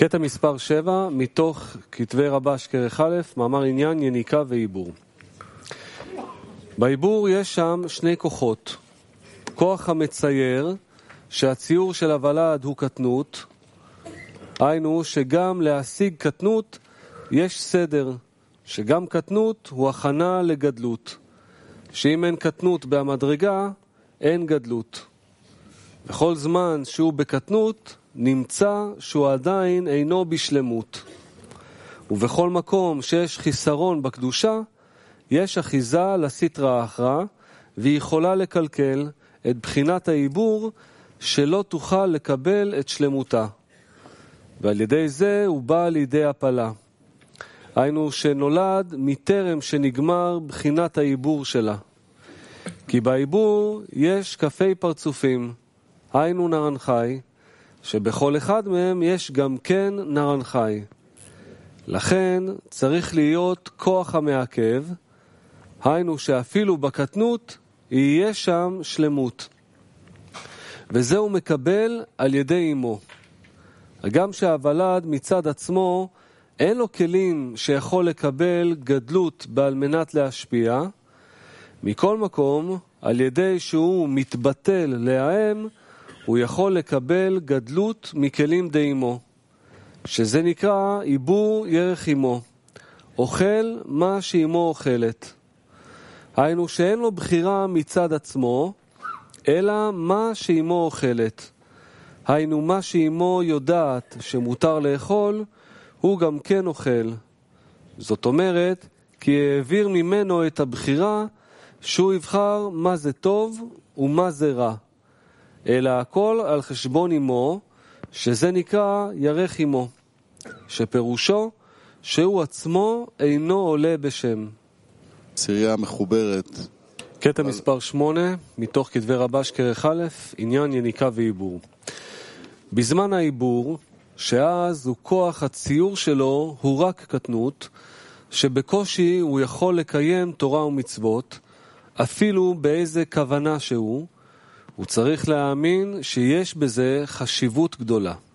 קטע מספר 7 מתוך כתבי רבש כרך א', מאמר עניין יניקה ועיבור. בעיבור יש שם שני כוחות. כוח המצייר, שהציור של הוולד הוא קטנות, היינו שגם להשיג קטנות יש סדר, שגם קטנות הוא הכנה לגדלות, שאם אין קטנות במדרגה אין גדלות. בכל זמן שהוא בקטנות נמצא שהוא עדיין אינו בשלמות, ובכל מקום שיש חיסרון בקדושה יש אחיזה לסטרא אחרא, והיא יכולה לקלקל את בחינת העיבור שלא תוכל לקבל את שלמותה, ועל ידי זה הוא בא לידי הפלה. היינו שנולד מטרם שנגמר בחינת העיבור שלה, כי בעיבור יש כפי פרצופים, היינו נרנחי, שבכל אחד מהם יש גם כן נרנחי. לכן צריך להיות כוח המעכב, היינו שאפילו בקטנות יהיה שם שלמות, וזה הוא מקבל על ידי אמו. גם שהוולד מצד עצמו אין לו כלים שיכול לקבל גדלות בעל מנת להשפיע, מכל מקום על ידי שהוא מתבטל לאם הוא יכול לקבל גדלות מכלים דאמו, שזה נקרא עיבור ירך אמו, אוכל מה שאמו אוכלת. היינו שאין לו בחירה מצד עצמו, אלא מה שאמו אוכלת. היינו מה שאמו יודעת שמותר לאכול, הוא גם כן אוכל. זאת אומרת, כי העביר ממנו את הבחירה שהוא יבחר מה זה טוב ומה זה רע. אלא הכל על חשבון אמו, שזה נקרא ירך אמו, שפירושו שהוא עצמו אינו עולה בשם. צירייה מחוברת. קטע מספר 8 מתוך כתבי רבש כרך א', עניין יניקה ועיבור. בזמן העיבור, שאז הוא כוח הציור שלו הוא רק קטנות, שבקושי הוא יכול לקיים תורה ומצוות, אפילו באיזה כוונה שהוא, הוא צריך להאמין שיש בזה חשיבות גדולה.